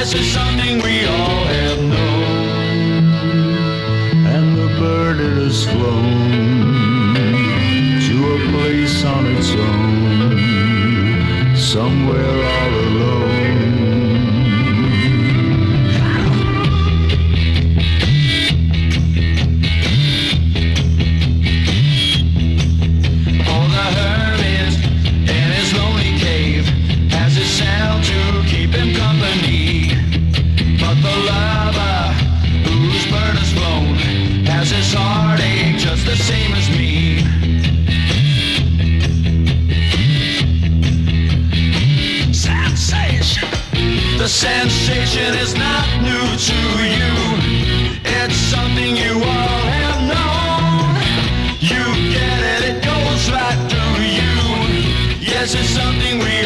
Yes, it's something we all have known. And the bird it has flown to a place on its own, somewhere all alone. His heartache just the same as me. Sensation. The sensation is not new to you. It's something you all have known. You get it, it goes right through you. Yes, it's something we